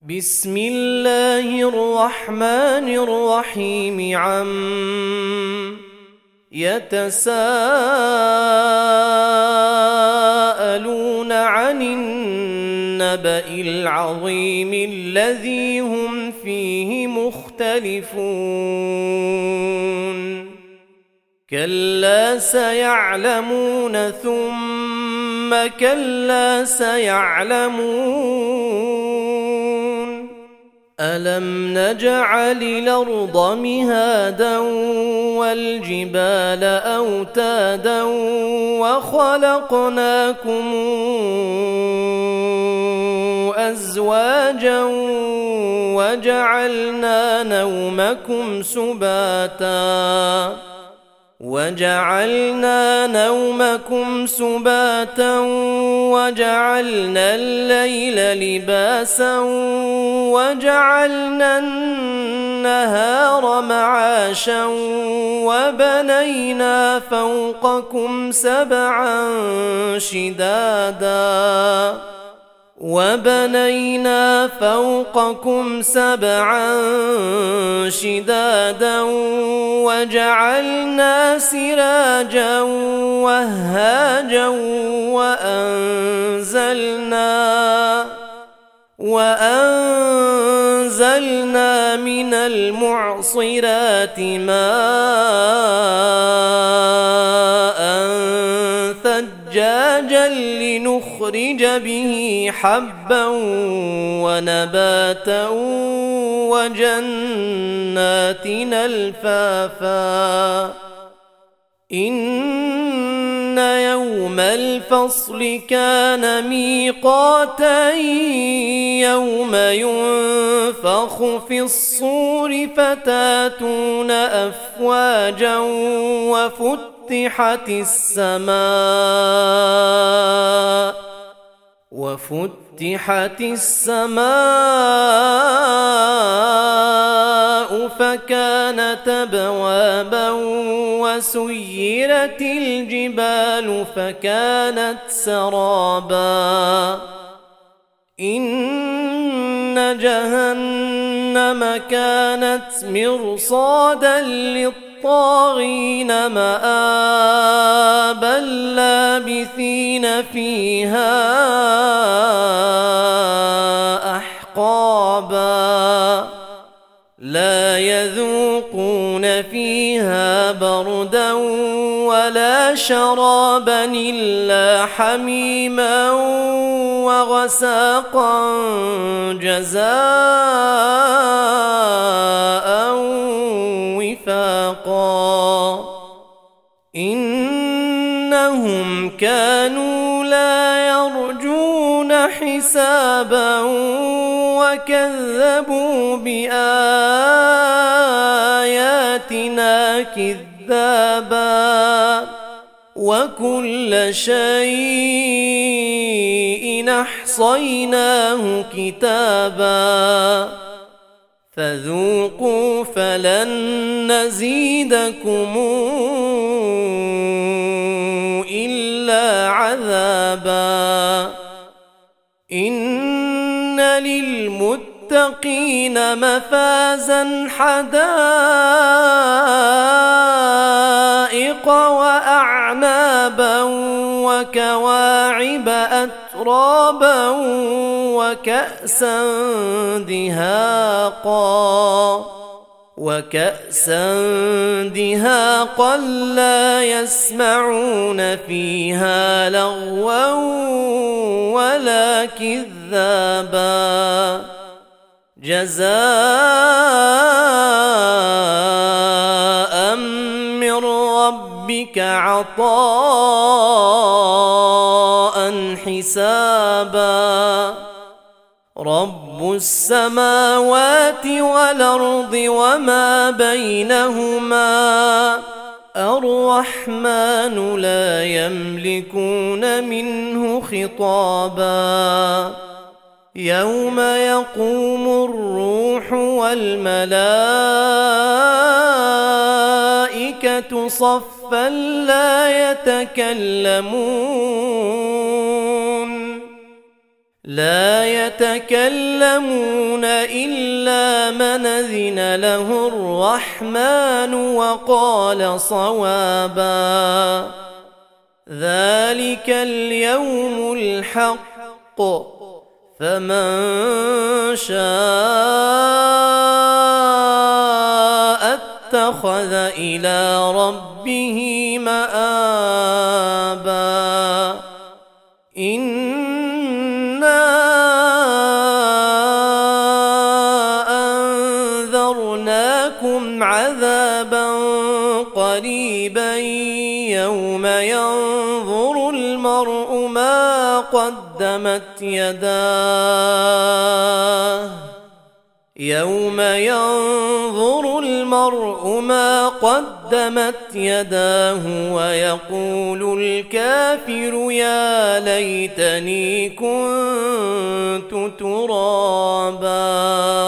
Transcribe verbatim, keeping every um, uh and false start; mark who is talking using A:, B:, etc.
A: بسم الله الرحمن الرحيم. عم يتساءلون عن النبأ العظيم الذي هم فيه مختلفون. كلا سيعلمون ثم كلا سيعلمون. ألم نجعل الأرض مهادا والجبال أوتادا وخلقناكم أزواجا وجعلنا نومكم سباتا وجعلنا نومكم سباتا وجعلنا الليل لباسا وجعلنا النهار معاشا وبنينا فوقكم سبعا شدادا وبنينا فوقكم سبعا شدادا وجعلنا سراجا وهاجا وأنزلنا وأنزلنا من المعصرات ماء ثجاجا لنخرج به حبا ونباتا وجنات ألفافا. إن يوم الفصل كان ميقاتا يوم ينفخ في الصور فتاتون أفواجا وفتحت السماء وفتحت السماء فكانت أبوابا وسيرت الجبال فكانت سرابا. إن جهنم كانت مرصادا للطاغين مآبا لابثين فيها أحقابا لا يذوقون فيها بردا ولا شرابا إلا حميما وغساقا جزاء وفاقا. إنهم كانوا لا يرجون حسابا وكذبوا بآياتنا كذابا وكل شيء أحصيناه كتابا فذوقوا فلن نزيدكم إلا عذابا. إن للمتقين مفازا حدائق وأعنابا وكواعب أترابا وكأسا دهاقا وكأسا دهاقا لا يسمعون فيها لغوا ولا كذابا جزاء من ربك عطاء حسابا. رب السماوات والأرض وما بينهما الرحمن لا يملكون منه خطابا. يوم يقوم الروح والملائكة صفا لا يتكلمون لا يتكلمون إلا من أذن له الرحمن وقال صوابا ذلك اليوم الحق فمن شاء اتخذ إلى ربه مآبا إنا أنذرناكم عذابا قريبا يوم ينظر المرء ما قدمت يداه يوم ينظر المرء ما قدمت يداه ويقول الكافر يا ليتني كنت ترابا.